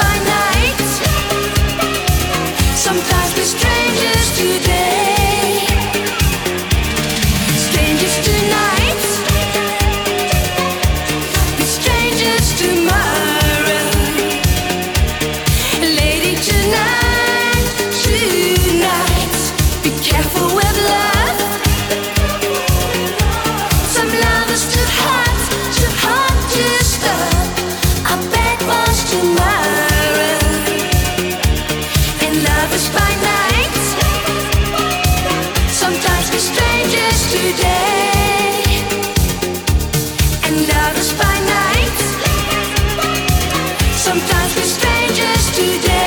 by night. Sometimes we're strangers today, strangers tonight, be strangers tomorrow. Lady tonight, tonight, be careful with love. Some lovers too hot to stop. I bet was tomorrow. And lovers by night, sometimes we're strangers today. And lovers by night, sometimes we're strangers today.